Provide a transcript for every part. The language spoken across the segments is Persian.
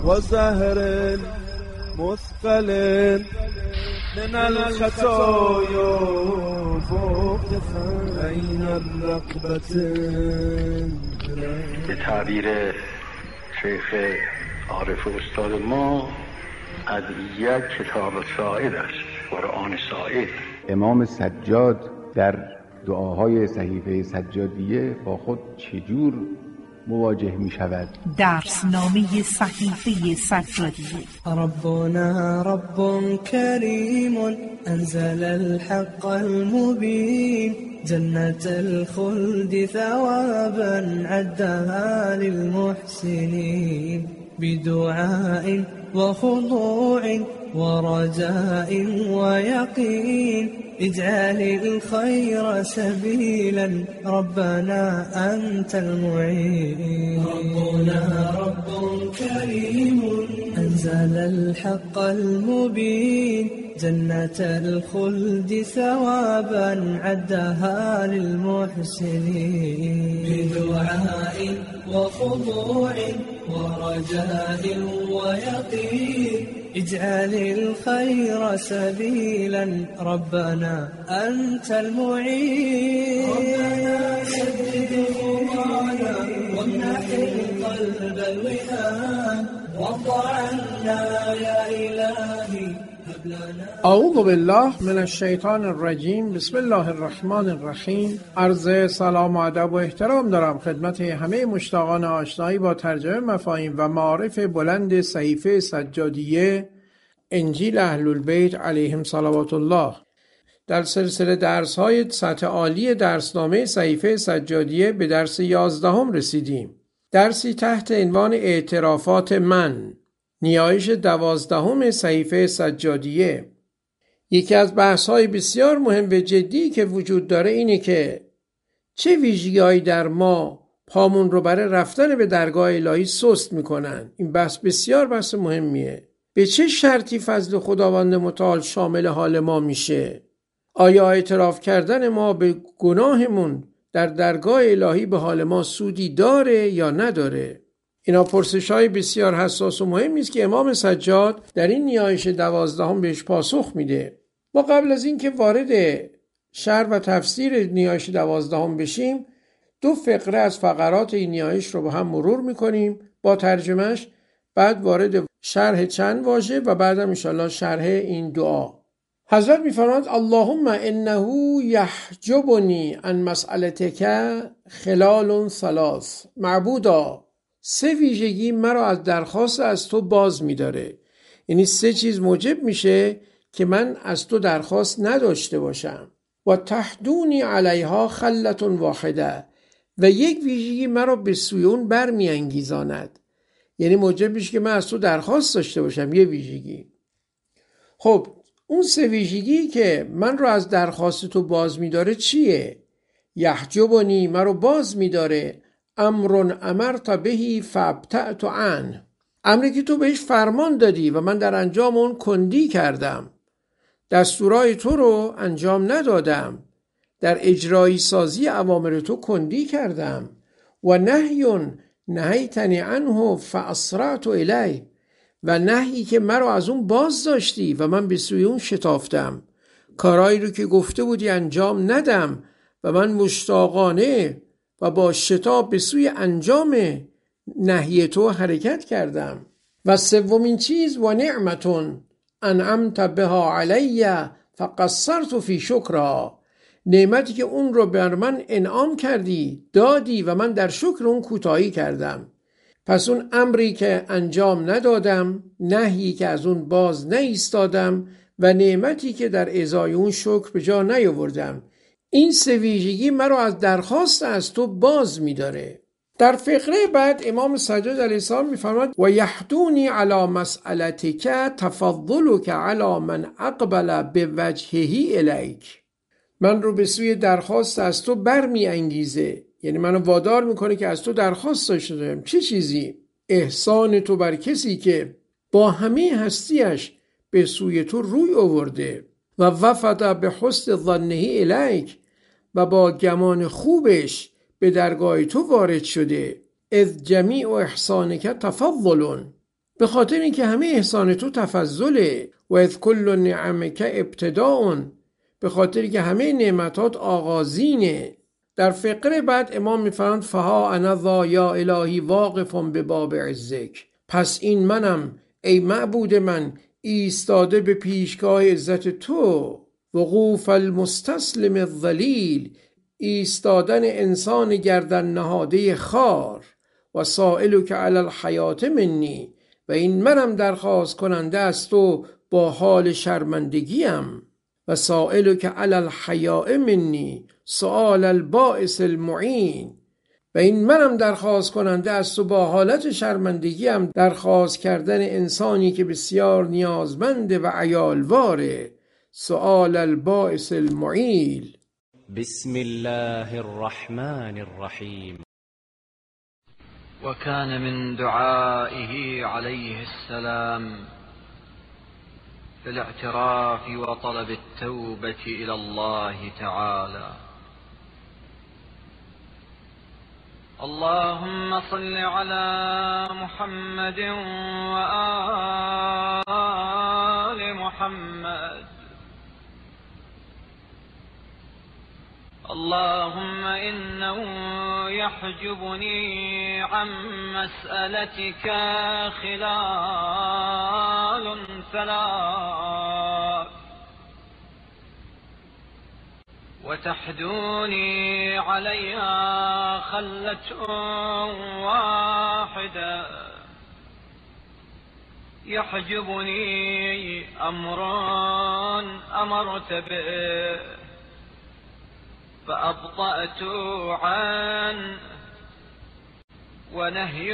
وزهر مثقل من الخطايا فوق بين الرقبتين. به تعبیر شیخ عارف و استاد ما، ادعیه کتاب ساعد است، قرآن ساعد. امام سجاد در دعاهای صحیفه سجادیه با خود چجور مواجه می شود؟ درسنامه صحیفه سجادیه. ربنا رب کریم انزل الحق المبین جنة الخلد ثوابا عدها للمحسنين بدعاء وخضوع ورجاء ويقين اجعل الخير سبيلا ربنا أنت المعين. ربنا رب كريم أنزل الحق المبين جنة الخلد ثوابا عدها للمحسنين بدعاء وخضوع ورجاء ويقين اجعل الخير سبيلا ربنا أنت المعين. ربنا سدد خطانا وامنح القلب الوهام وارض عنا يا إلهي. اعوذ بالله من الشیطان الرجیم. بسم الله الرحمن الرحیم. عرض سلام و ادب و احترام دارم خدمت همه مشتاقان آشنایی با ترجمه مفاهیم و معارف بلند صحیفه سجادیه انجیل اهل البیت علیهم صلوات الله. در سلسله درس‌های سطح عالی درسنامه صحیفه سجادیه به درس 11 رسیدیم. درسی تحت عنوان اعترافات من، نیایش 12 صحیفه سجادیه. یکی از بحث‌های بسیار مهم و جدی که وجود داره اینه که چه ویژگی‌هایی در ما پامون رو برای رفتن به درگاه الهی سست میکنن. این بحث بسیار بحث مهمیه. به چه شرطی فضل خداوند متعال شامل حال ما میشه؟ آیا اعتراف کردن ما به گناهمون در درگاه الهی به حال ما سودی داره یا نداره؟ اینا پرسش‌های بسیار حساس و مهمی است که امام سجاد در این نیایش 12 بهش پاسخ میده. ما قبل از این که وارد شرح و تفسیر نیایش 12 بشیم، 2 فقره از فقرات این نیایش رو با هم مرور میکنیم با ترجمهش، بعد وارد شرح چند واژه و بعدم انشاءالله شرح این دعا. حضرت میفرماند اللهم انه یحجبنی عن مسئلتک خلال 3. معبودا، 3 ویژگی مرا از درخواست از تو باز می‌داره. یعنی 3 چیز موجب میشه که من از تو درخواست نداشته باشم. و تحدونی علیها خلة واحده، و یک ویژگی مرا به سوی اون برمیانگیزاند. یعنی موجب میشه که من از تو درخواست داشته باشم، یه ویژگی. خب اون 3 ویژگی که من رو از درخواست تو باز می‌داره چیه؟ یحجبنی، مرا باز می‌داره. امر امرت بهی فابتعت عنه، امری که تو بهش فرمان دادی و من در انجام اون کندی کردم. دستورای تو رو انجام ندادم، در اجرایی سازی اوامر تو کندی کردم. و نهیون نهیتنی عنه فاسرعت الیه، و نهی که مرا از اون باز داشتی و من به سوی اون شتافتم. کارایی رو که گفته بودی انجام ندم و من مشتاقانه و با شتاب به سوی انجام نهی تو حرکت کردم. و 3 چیز و نعمتون انعمت بها علی فقصرت فی شکرها، نعمتی که اون رو بر من انعام کردی، دادی و من در شکر اون کوتاهی کردم. پس اون امری که انجام ندادم، نهی که از اون باز نایستادم و نعمتی که در ازای اون شکر به جا نیاوردم، این 3 ویژگی مرا از درخواست از تو باز می‌داره. در فقره بعد امام سجاد علیه السلام می‌فرماید و یحدونی علی مسئلتک تفضلک علی من اقبل بوجهه الیک، من رو به سوی درخواست از تو برمی‌انگیزه. یعنی منو وادار میکنه که از تو درخواست داشته باشم. چه چیزی؟ احسان تو بر کسی که با همه هستیش به سوی تو روی آورده و وفد به حسن ظنه الیک، و با گمان خوبش به درگاه تو وارد شده. اذ جمیع احسانک تفضل، به خاطر اینکه همه احسان تو تفضله. و اذ کل نعمک ابتداء، به خاطر اینکه همه نعمتات آغازینه. در فقره بعد امام میفرماند فها انا ذا یا الهی واقف بباب عزک، پس این منم ای معبود من ایستاده به پیشگاه عزت تو. وقوف المستسلم الذلیل، ایستادن انسان گردن نهاده خار. و سائلک علی الحیات منی، و این منم درخواست کننده است تو با حال شرمندگیم. و سائلک علی الحیاء منی سؤال البائس المعین، و این منم درخواست کننده است و با حالت شرمندگیم درخواست کردن انسانی که بسیار نیازمنده و عیالواره. سؤال البائس المعیل. بسم الله الرحمن الرحیم. وكان من دعائه عليه السلام في الاعتراف وطلب التوبة إلى الله تعالى: اللهم صل على محمد وآل محمد. اللهم إنه يحجبني عن مسألتك خلال ثلاث، وتحدوني عليها خلة واحدة. يحجبني أمر أمرت به فأبطأت عنه، ونهي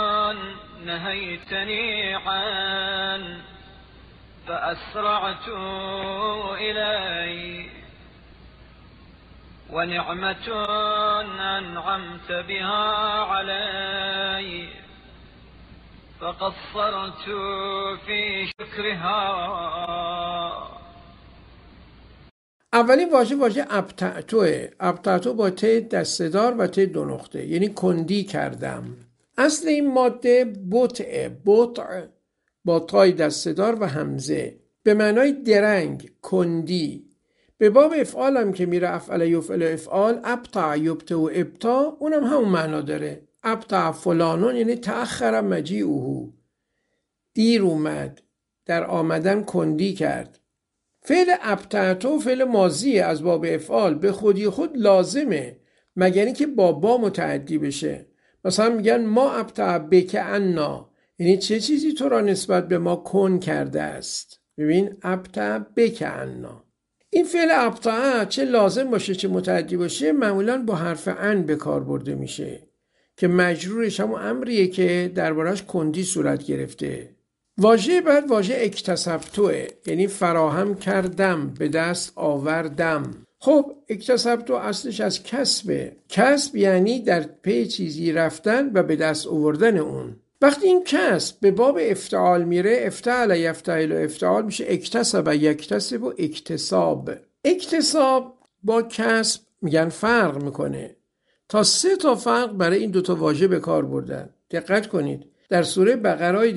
نهيتني عنه فأسرعت إليه، ونعمة أنعمت بها علي فقصرت في شكرها. اولین واژه ابطأتوه. ابطأتو با ت دسته‌دار و ت دو نقطه، یعنی کندی کردم. اصل این ماده بطع با تای دسته‌دار و همزه به معنای درنگ، کندی. به باب افعال هم که میره افعل یفعل افعال، ابطع یبطع و ابطاع، اونم همون معنا داره. ابطع فلانون یعنی تأخر مجیئه، دیر اومد، در آمدن کندی کرد. فعل ابطعتو فعل ماضیه از باب افعال، به خودی خود لازمه مگر اینکه با با متعدی بشه. مثلا میگن ما ابطع بک عنا، یعنی چه چیزی تو را نسبت به ما کن کرده است. ببین ابطع بک عنا. این فعل ابطع چه لازم باشه چه متعدی باشه معمولا با حرف عن به کار برده میشه که مجرورش همون امریه که دربارش کندی صورت گرفته. واژه بعد واژه اکتسبتوه، یعنی فراهم کردم، به دست آوردم. خب اکتسبتو اصلش از کسبه. کسب یعنی در پی چیزی رفتن و به دست آوردن اون. وقتی این کسب به باب افتعال میره، افتعل یفتعل و افتعال میشه اکتسب یکتسب و اکتساب. اکتساب با کسب میگن فرق میکنه. تا 3 تا فرق برای این 2 تا واژه به کار بردن. دقت کنید. در سوره بقره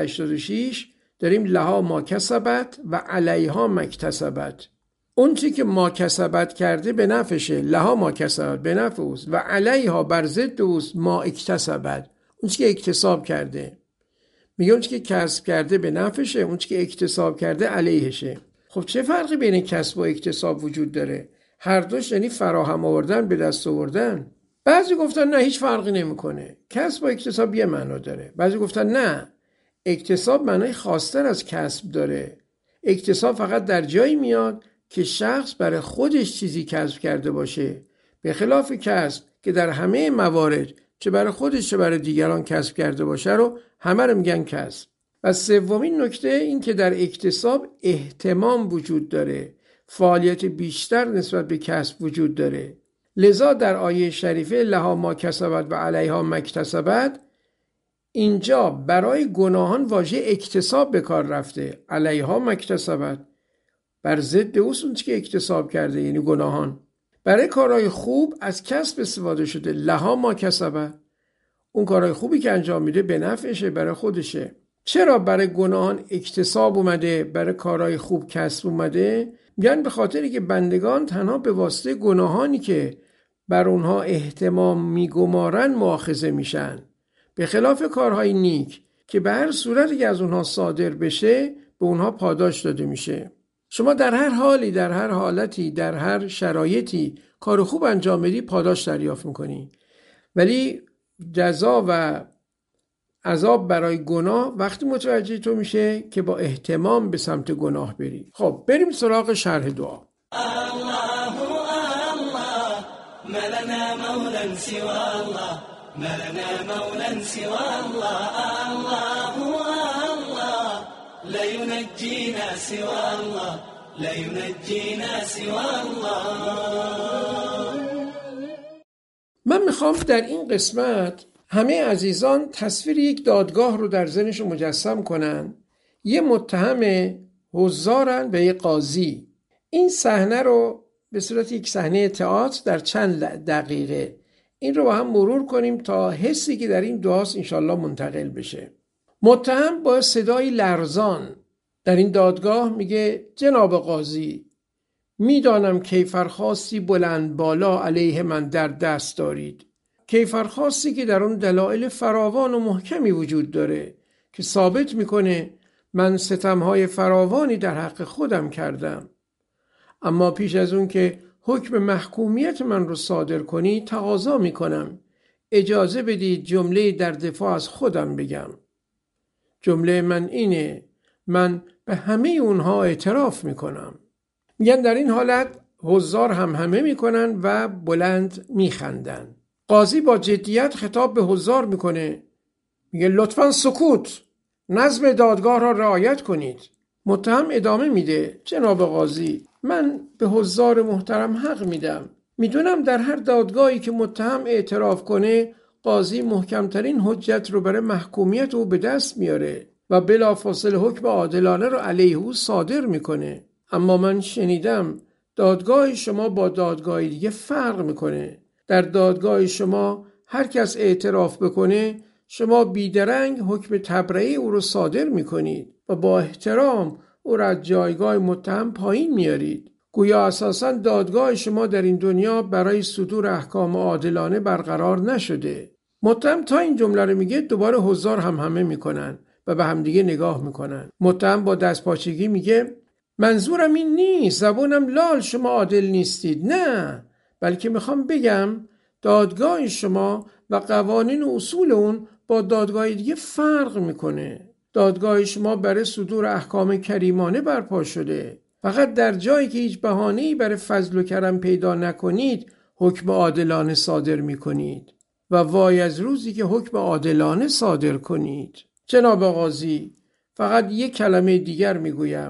286 داریم لها ما کسبت و علیها ما اکتسبت. اون چی که ما کسبت کرده به نفعشه، لها ما کسبت به نفع اوست، و علیها بر ضد اوست ما اکتسبت، اون چی که اکتساب کرده. میگه اون چی که کسب کرده به نفعشه، اون چی که اکتساب کرده علیهشه. خب چه فرقی بین کسب و اکتساب وجود داره؟ هر دوش یعنی فراهم آوردن، به دست آوردن. بعضی گفتن نه هیچ فرقی نمیکنه، کسب و اکتساب یه معنا داره. بعضی گفتن نه، اکتساب معنای خاص‌تر از کسب داره. اکتساب فقط در جایی میاد که شخص برای خودش چیزی کسب کرده باشه، به خلاف کسب که در همه موارد چه برای خودش چه برای دیگران کسب کرده باشه رو همه رو میگن کسب. و سومین نکته این که در اکتساب اهتمام وجود داره، فعالیت بیشتر نسبت به کسب وجود داره. لذا در آیه شریفه لها ما کسبت و علیها ما اکتسبت، اینجا برای گناهان واژه اکتساب به کار رفته. علیها ما اکتسبت بر ضد اون که اکتساب کرده، یعنی گناهان. برای کارهای خوب از کسب استفاده شده، لها ما کسبت، اون کارهای خوبی که انجام میده به نفعشه، برای خودشه. چرا برای گناهان اکتساب اومده، برای کارهای خوب کسب اومده؟ میگن به خاطری که بندگان تنها به واسطه گناهانی که بر اونها اهتمام میگمارن مؤاخذه میشن، به خلاف کارهای نیک که به هر صورتی که از اونها صادر بشه به اونها پاداش داده میشه. شما در هر حالی، در هر حالتی، در هر شرایطی کار خوب انجام بدی پاداش دریافت میکنی، ولی جزا و عذاب برای گناه وقتی متوجه تو میشه که با اهتمام به سمت گناه بری. خب بریم سراغ شرح دعا. الله الله ما لنا مولا سوى الله ما لنا مولا سوى الله الله الله لا ينجينا سوى الله لا ينجينا سوى الله. من میخوام در این قسمت همه عزیزان تصویر یک دادگاه رو در ذهنشون مجسم کنن. یه متهم حضارن و یه قاضی. این صحنه رو به صورت یک صحنه تئاتر در چند دقیقه این رو با هم مرور کنیم تا حسی که در این دعاست انشالله منتقل بشه. متهم با صدای لرزان در این دادگاه میگه جناب قاضی، میدانم کیفرخواستی بلند بالا علیه من در دست دارید، کیفرخواستی که در اون دلایل فراوان و محکمی وجود داره که ثابت میکنه من ستمهای فراوانی در حق خودم کردم، اما پیش از اون که حکم محکومیت من رو صادر کنی تقاضا میکنم اجازه بدید جمله در دفاع از خودم بگم. جمله من اینه: من به همه اونها اعتراف میکنم. میگن در این حالت حضار همه میکنن و بلند میخندن. قاضی با جدیت خطاب به حضار میکنه، میگه لطفاً سکوت، نظم دادگاه را رعایت کنید. متهم ادامه میده جناب قاضی، من به حضار محترم حق میدم. میدونم در هر دادگاهی که متهم اعتراف کنه قاضی محکمترین حجت رو برای محکومیت او به دست میاره و بلافاصله حکم عادلانه رو علیه او صادر میکنه. اما من شنیدم دادگاه شما با دادگاه دیگه فرق میکنه. در دادگاه شما هر کس اعتراف بکنه شما بیدرنگ حکم تبرئه او رو صادر میکنید و با احترام او را از جایگاه متهم پایین میارید. گویا اساساً دادگاه شما در این دنیا برای صدور احکام عادلانه برقرار نشده. متهم تا این جمله رو میگه دوباره حضار همه میکنن و به همدیگه نگاه میکنن. متهم با دستپاچگی میگه منظورم این نیست، زبونم لال شما عادل نیستید، نه، بلکه میخوام بگم دادگاه شما و قوانین و اصول اون با دادگاه دیگه فرق میکنه. دادگاه شما برای صدور احکام کریمانه برپا شده. فقط در جایی که هیچ بهانه‌ای برای فضل و کرم پیدا نکنید حکم عادلانه صادر میکنید و وای از روزی که حکم عادلانه صادر کنید. جناب قاضی، فقط یک کلمه دیگر میگویم.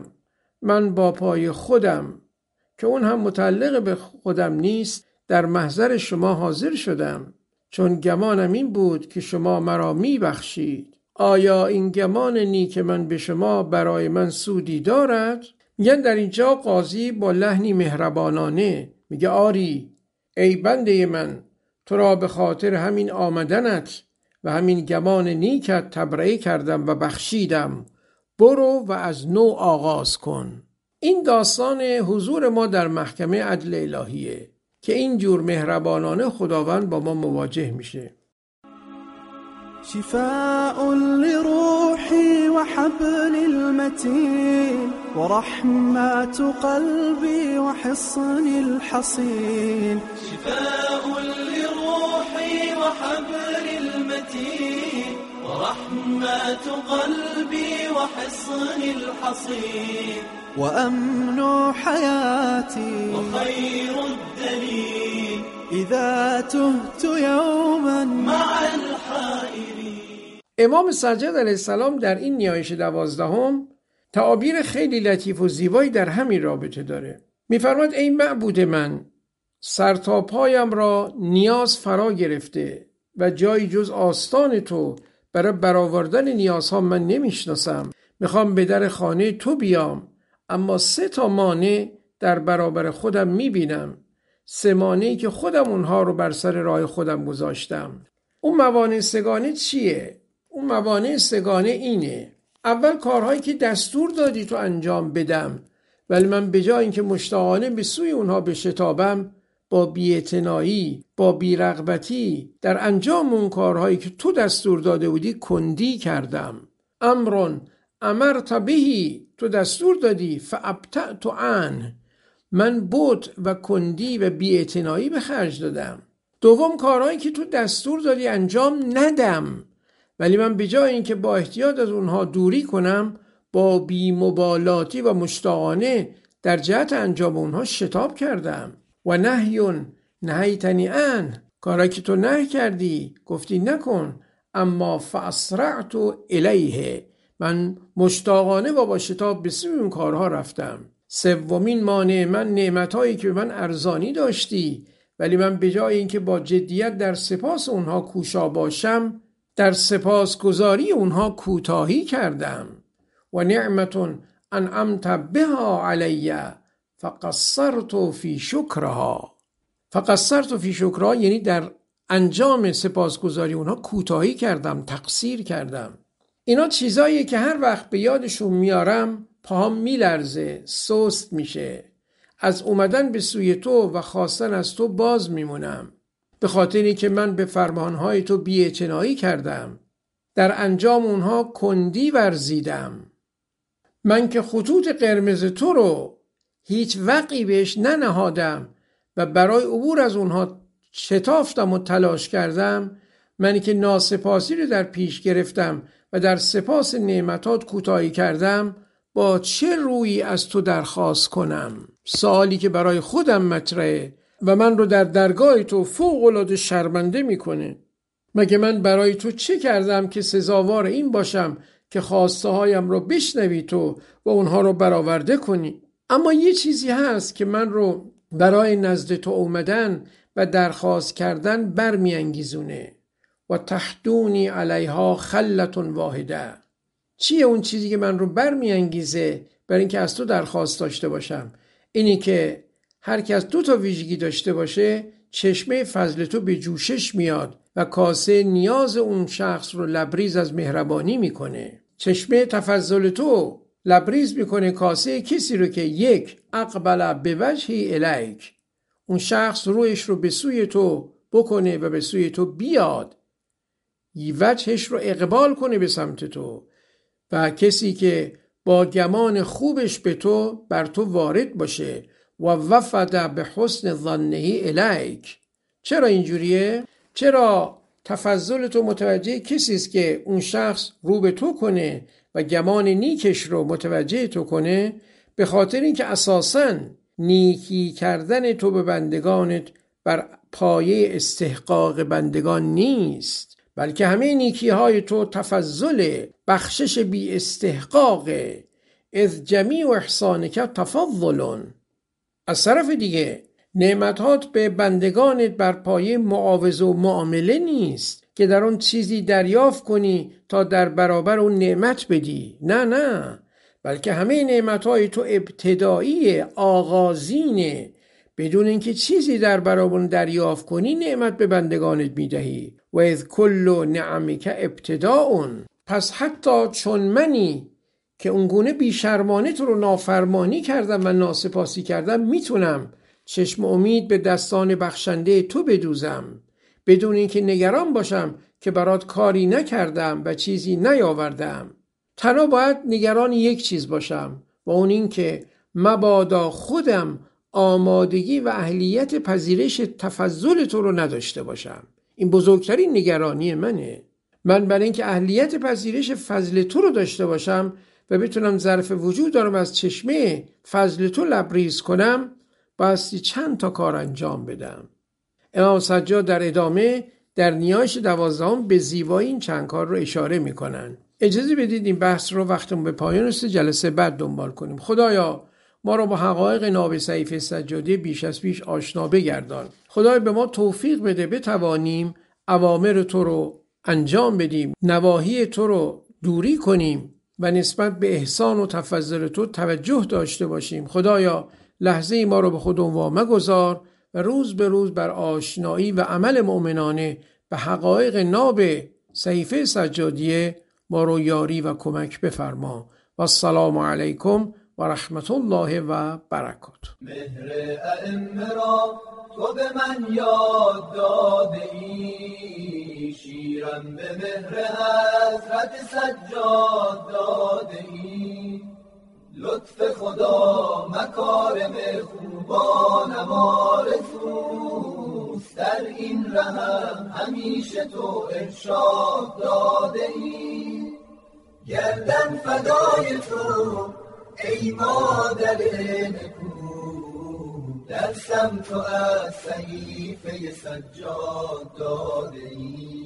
من با پای خودم که اون هم متعلق به خودم نیست در محضر شما حاضر شدم، چون گمانم این بود که شما مرا میبخشید. آیا این گمان نیک من به شما برای من سودی دارد؟ میگن در اینجا قاضی با لحنی مهربانانه میگه آری ای بنده من، تو را به خاطر همین آمدنت و همین گمان نیکت تبرئه کردم و بخشیدم. برو و از نو آغاز کن. این داستان حضور ما در محکمه عدل الهیه که این جور مهربانانه خداوند با ما مواجه میشه. شفاء لروحي وحبل المتين ورحمة قلبي وحصن الحصين. شفاء لروحي وحبل المتين ورحمة قلبي وحصن الحصين. وأمن حياتي وخير الدليل إذا تهت يوما مع الحائرين. امام سجاد علیه السلام در این نیایش 12 تعابیر خیلی لطیف و زیبایی در همین رابطه داره. میفرماد ای معبود من، سر تا پایم را نیاز فرا گرفته و جایی جز آستان تو برای برآوردن نیازها من نمیشناسم. میخوام به در خانه تو بیام، اما 3 مانع در برابر خودم میبینم. 3 مانعی که خودم اونها رو بر سر راه خودم گذاشتم. اون موانع 3 چیه؟ اون موانع 3 اینه: اول کارهایی که دستور دادی تو انجام بدم، ولی من به جای اینکه مشتاقانه به سوی اونها بشتابم، با بی‌اعتنایی، با بی‌رغبتی در انجام اون کارهایی که تو دستور داده بودی کندی کردم. امرون امرت بهی، تو دستور دادی، فابطأت عنه، من بطء و کندی و بی‌اعتنایی به خرج دادم. دوم کارهایی که تو دستور دادی انجام ندم، ولی من به جای اینکه با احتیاط از اونها دوری کنم، با بی‌مبالاتی و مشتاقانه در جهت انجام اونها شتاب کردم. و نهیون نهیتنی عنه، کارهایی که تو نهی کردی، گفتی نکن، اما فاسرعت الیه، من مشتاقانه و با شتاب به سوی اون کارها رفتم. سومین مانع من نعمتهایی که به من ارزانی داشتی، ولی من به جای اینکه با جدیت در سپاس اونها کوشا باشم، در سپاسگزاری اونها کوتاهی کردم. و نعمتون انعمت بها علی فقصرت فی شکرها. فقصرت فی شکرها یعنی در انجام سپاسگزاری اونها کوتاهی کردم، تقصیر کردم. اینا چیزاییه که هر وقت به یادشون میارم پاهم میلرزه، سست میشه، از اومدن به سوی تو و خواستن از تو باز میمونم، به خاطری که من به فرمانهای تو بی‌اعتنایی کردم، در انجام اونها کندی ورزیدم. من که خطوط قرمز تو رو هیچ وقعی بهش ننهادم و برای عبور از اونها شتافتم و تلاش کردم، منی که ناسپاسی رو در پیش گرفتم و در سپاس نعمتات کوتاهی کردم، با چه رویی از تو درخواست کنم؟ سوالی که برای خودم مطرحه و من رو در درگاه تو فوق‌العاده شرمنده میکنه. مگه من برای تو چه کردم که سزاوار این باشم که خواسته هایم رو بشنوی تو و اونها رو برآورده کنی؟ اما یه چیزی هست که من رو برای نزد تو اومدن و درخواست کردن برمیانگیزونه. و تحدونی علیها خلة واحده. چیه اون چیزی که من رو برمیانگیزه برای اینکه از تو درخواست داشته باشم؟ اینی که هر کس دو تا ویژگی داشته باشه، چشمه فضل تو به جوشش میاد و کاسه نیاز اون شخص رو لبریز از مهربانی میکنه. چشمه تفضل تو لبریز میکنه کاسه کسی رو که یک اقبل به وجهی الیک، اون شخص رویش رو به سوی تو بکنه و به سوی تو بیاد، وجهش رو اقبال کنه به سمت تو، و کسی که با گمان خوبش به تو بر تو وارد باشه. و وفد به حسن ظنه الیک. چرا اینجوریه؟ چرا تفضل تو متوجه کسی است که اون شخص رو به تو کنه و گمان نیکش رو متوجه تو کنه؟ به خاطر اینکه اساساً نیکی کردن تو به بندگانت بر پایه استحقاق بندگان نیست، بلکه همه نیکی های تو تفضل، بخشش بی استحقاقه. اذ جمیع احسانک تفضل. از طرف دیگه نعمتات به بندگانت بر پایه معاوضه و معامله نیست که در اون چیزی دریافت کنی تا در برابر اون نعمت بدی. نه، بلکه همه نعمتهای تو ابتدایی، آغازینه، بدون اینکه چیزی در برابر اون دریافت کنی نعمت به بندگانت میدهی. و اذ کل نعمک ابتداء. پس حتی چون منی که اونگونه بیشرمانه تو رو نافرمانی کردم و ناسپاسی کردم، میتونم چشم امید به دستان بخشنده تو بدوزم، بدون اینکه نگران باشم که برات کاری نکردم و چیزی نیاوردم. تنها باید نگران یک چیز باشم، و اون این که مبادا خودم آمادگی و اهلیت پذیرش تفضل تو رو نداشته باشم. این بزرگترین نگرانی منه. من برای اینکه اهلیت پذیرش فضل تو رو داشته باشم و بتونم ظرف وجود دارم از چشمه فضل تو لبریز کنم، بایستی چند تا کار انجام بدم. امام سجاد در ادامه در نیایش 12 به زیبایی این چند کار رو اشاره میکنن. اجازه بدید این بحث رو وقتمون به پایان رسید، جلسه بعد دنبال کنیم. خدایا ما رو با حقایق ناب صحیفه سجادی بیش از پیش آشنا بگردان. خدای به ما توفیق بده بتوانیم اوامر تو رو انجام بدیم، نواهی تو رو دوری کنیم و نسبت به احسان و تفضل تو توجه داشته باشیم. خدایا لحظه ما رو به خود مگذار و روز به روز بر آشنایی و عمل مؤمنانه به حقایق ناب صحیفه سجادیه ما رو یاری و کمک بفرما. و السلام علیکم و رحمت الله و برکاته. مهر ائمه را تو به من یاد داده ای، شیرم به مهر حضرت سجاد داده ای. لطف خدا مکارم خوبانم آرزوست، در این رهم همیشه تو ارشاد داده ای. گردن فدای تو ای مادر نکو، درسم تو از صحیفه سجاد داده ای.